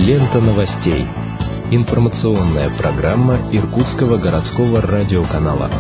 Лента новостей. Информационная программа Иркутского городского радиоканала.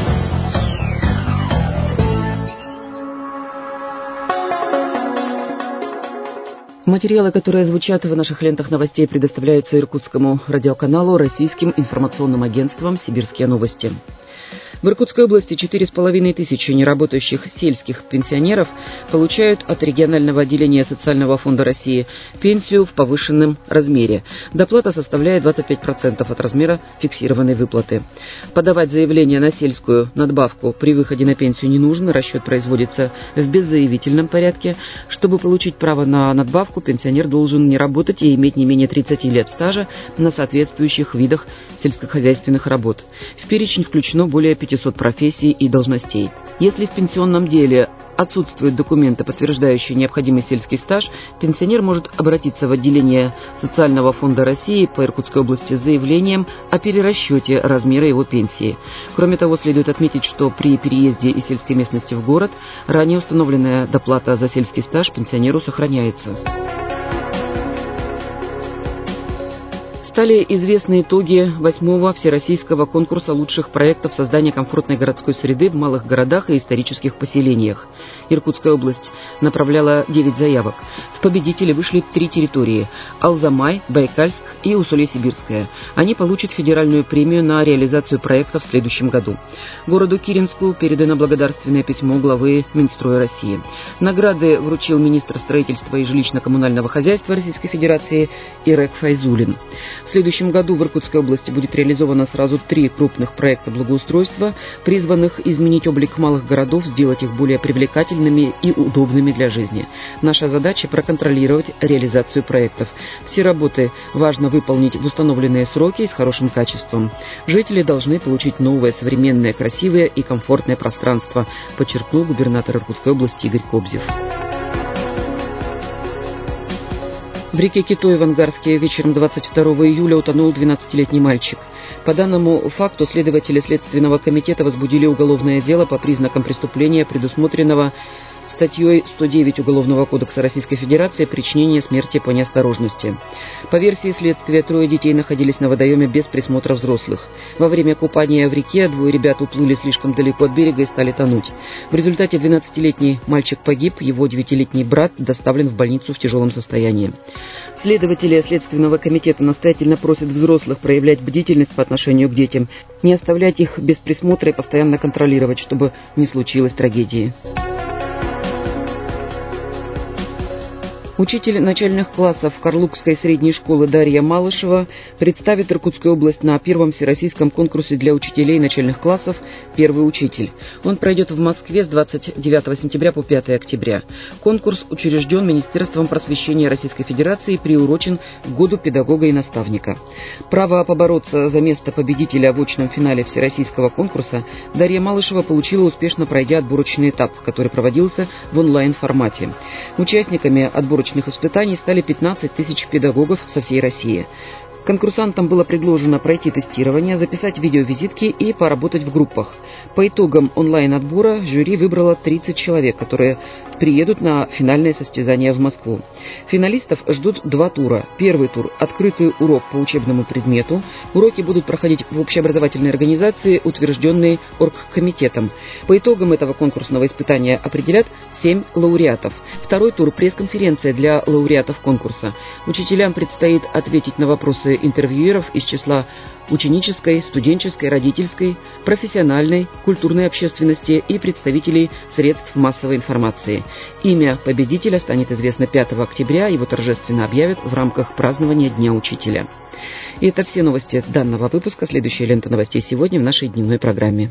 Материалы, которые звучат в наших лентах новостей, предоставляются Иркутскому радиоканалу российским информационным агентством «Сибирские новости». В Иркутской области 4500 неработающих сельских пенсионеров получают от регионального отделения Социального фонда России пенсию в повышенном размере. Доплата составляет 25% от размера фиксированной выплаты. Подавать заявление на сельскую надбавку при выходе на пенсию не нужно, расчет производится в беззаявительном порядке. Чтобы получить право на надбавку, пенсионер должен не работать и иметь не менее 30 лет стажа на соответствующих видах сельскохозяйственных работ. В перечень включено более 500 профессий и должностей. Если в пенсионном деле отсутствуют документы, подтверждающие необходимый сельский стаж, пенсионер может обратиться в отделение Социального фонда России по Иркутской области с заявлением о перерасчете размера его пенсии. Кроме того, следует отметить, что при переезде из сельской местности в город ранее установленная доплата за сельский стаж пенсионеру сохраняется. Стали известны итоги 8-го всероссийского конкурса лучших проектов создания комфортной городской среды в малых городах и исторических поселениях. Иркутская область направляла 9 заявок. В победители вышли 3 территории – Алзамай, Байкальск и Усолье-Сибирское. Они получат федеральную премию на реализацию проекта в следующем году. Городу Киренску передано благодарственное письмо главы Минстроя России. Награды вручил министр строительства и жилищно-коммунального хозяйства Российской Федерации Ирек Файзулин. В следующем году в Иркутской области будет реализовано сразу 3 крупных проекта благоустройства, призванных изменить облик малых городов, сделать их более привлекательными и удобными для жизни. Наша задача – проконтролировать реализацию проектов. Все работы важно выполнить в установленные сроки и с хорошим качеством. Жители должны получить новое, современное, красивое и комфортное пространство, подчеркнул губернатор Иркутской области Игорь Кобзев. В реке Китой в Ангарске вечером 22 июля утонул 12-летний мальчик. По данному факту следователи Следственного комитета возбудили уголовное дело по признакам преступления, предусмотренного статьей 109 Уголовного кодекса Российской Федерации «Причинение смерти по неосторожности». По версии следствия, 3 детей находились на водоеме без присмотра взрослых. Во время купания в реке 2 ребят уплыли слишком далеко от берега и стали тонуть. В результате 12-летний мальчик погиб, его 9-летний брат доставлен в больницу в тяжелом состоянии. Следователи Следственного комитета настоятельно просят взрослых проявлять бдительность по отношению к детям, не оставлять их без присмотра и постоянно контролировать, чтобы не случилось трагедии. Учитель начальных классов Карлукской средней школы Дарья Малышева представит Иркутскую область на 1-м всероссийском конкурсе для учителей начальных классов «Первый учитель». Он пройдет в Москве с 29 сентября по 5 октября. Конкурс учрежден Министерством просвещения Российской Федерации и приурочен к Году педагога и наставника. Право побороться за место победителя в очном финале всероссийского конкурса Дарья Малышева получила, успешно пройдя отборочный этап, который проводился в онлайн-формате. Участниками отборочного испытаний стали 15 тысяч педагогов со всей России. Конкурсантам было предложено пройти тестирование, записать видеовизитки и поработать в группах. По итогам онлайн-отбора жюри выбрало 30 человек, которые приедут на финальное состязание в Москву. Финалистов ждут 2 тура. Первый тур – открытый урок по учебному предмету. Уроки будут проходить в общеобразовательной организации, утвержденной оргкомитетом. По итогам этого конкурсного испытания определят 7 лауреатов. Второй тур – пресс-конференция для лауреатов конкурса. Учителям предстоит ответить на вопросы интервьюеров из числа ученической, студенческой, родительской, профессиональной, культурной общественности и представителей средств массовой информации. Имя победителя станет известно 5 октября, его торжественно объявят в рамках празднования Дня учителя. И это все новости данного выпуска. Следующая лента новостей сегодня в нашей дневной программе.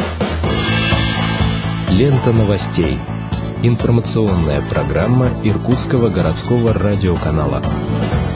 Лента новостей. Информационная программа Иркутского городского радиоканала.